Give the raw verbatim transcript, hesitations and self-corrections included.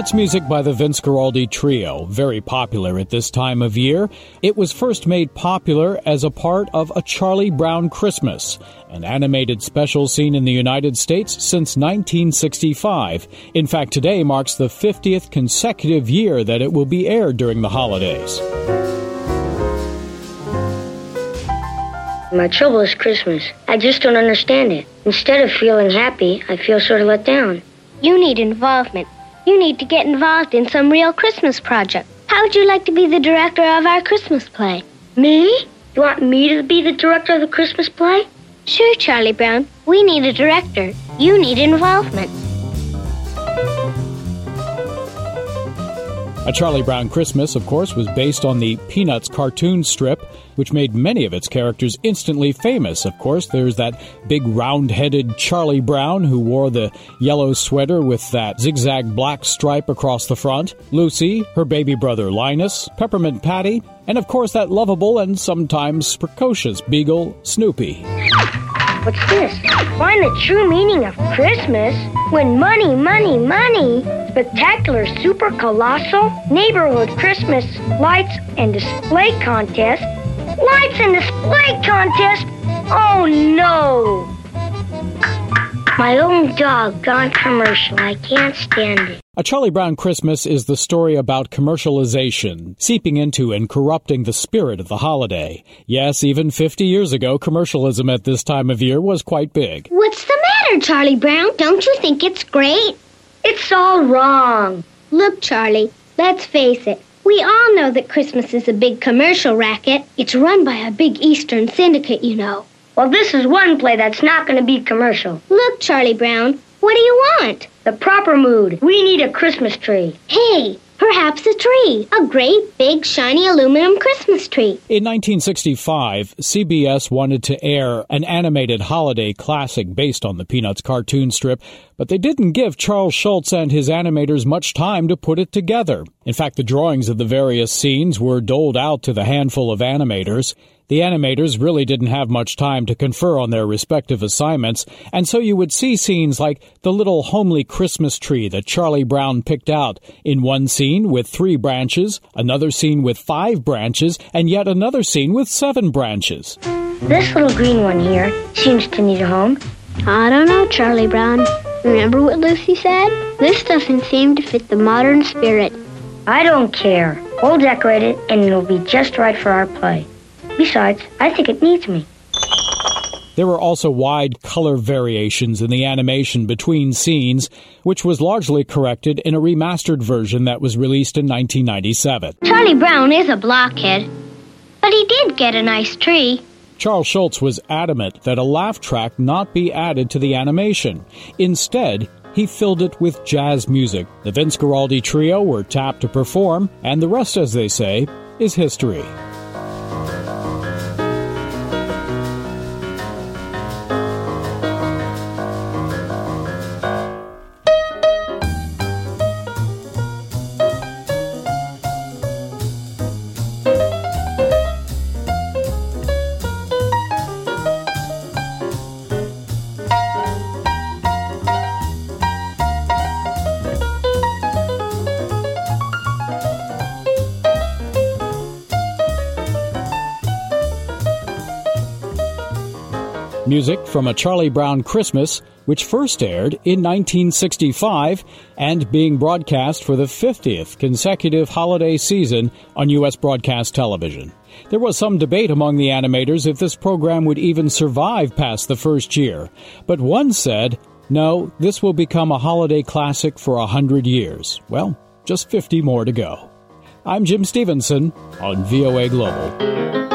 That's music by the Vince Guaraldi Trio, very popular at this time of year. It was first made popular as a part of A Charlie Brown Christmas, an animated special seen in the United States since nineteen sixty-five. In fact, today marks the fiftieth consecutive year that it will be aired during the holidays. My trouble is Christmas. I just don't understand it. Instead of feeling happy, I feel sort of let down. You need involvement. You need to get involved in some real Christmas project. How would you like to be the director of our Christmas play? Me? You want me to be the director of the Christmas play? Sure, Charlie Brown. We need a director. You need involvement. A Charlie Brown Christmas, of course, was based on the Peanuts cartoon strip, which made many of its characters instantly famous. Of course, there's that big round-headed Charlie Brown who wore the yellow sweater with that zigzag black stripe across the front, Lucy, her baby brother Linus, Peppermint Patty, and of course that lovable and sometimes precocious beagle, Snoopy. What's this? Find the true meaning of Christmas. When money, money, money. Spectacular, super colossal neighborhood Christmas lights and display contest. Lights and display contest? Oh no! My own dog gone commercial. I can't stand it. A Charlie Brown Christmas is the story about commercialization, seeping into and corrupting the spirit of the holiday. Yes, even fifty years ago, commercialism at this time of year was quite big. What's the matter, Charlie Brown? Don't you think it's great? It's all wrong. Look, Charlie, let's face it. We all know that Christmas is a big commercial racket. It's run by a big Eastern syndicate, you know. Well, this is one play that's not going to be commercial. Look, Charlie Brown, what do you want? The proper mood. We need a Christmas tree. Hey, perhaps a tree. A great, big, shiny aluminum Christmas tree. In nineteen sixty-five, C B S wanted to air an animated holiday classic based on the Peanuts cartoon strip, but they didn't give Charles Schulz and his animators much time to put it together. In fact, the drawings of the various scenes were doled out to the handful of animators. The animators really didn't have much time to confer on their respective assignments, and so you would see scenes like the little homely Christmas tree that Charlie Brown picked out in one scene with three branches, another scene with five branches, and yet another scene with seven branches. This little green one here seems to need a home. I don't know, Charlie Brown. Remember what Lucy said? This doesn't seem to fit the modern spirit. I don't care. We'll decorate it, and it'll be just right for our play. Besides, I think it needs me. There were also wide color variations in the animation between scenes, which was largely corrected in a remastered version that was released in nineteen ninety-seven. Charlie Brown is a blockhead, but he did get a nice tree. Charles Schulz was adamant that a laugh track not be added to the animation. Instead, he filled it with jazz music. The Vince Guaraldi Trio were tapped to perform, and the rest, as they say, is history. Music from A Charlie Brown Christmas, which first aired in nineteen sixty-five and being broadcast for the fiftieth consecutive holiday season on U S broadcast television. There was some debate among the animators if this program would even survive past the first year, but one said, no, this will become a holiday classic for a hundred years. Well, just fifty more to go. I'm Jim Stevenson on V O A Global.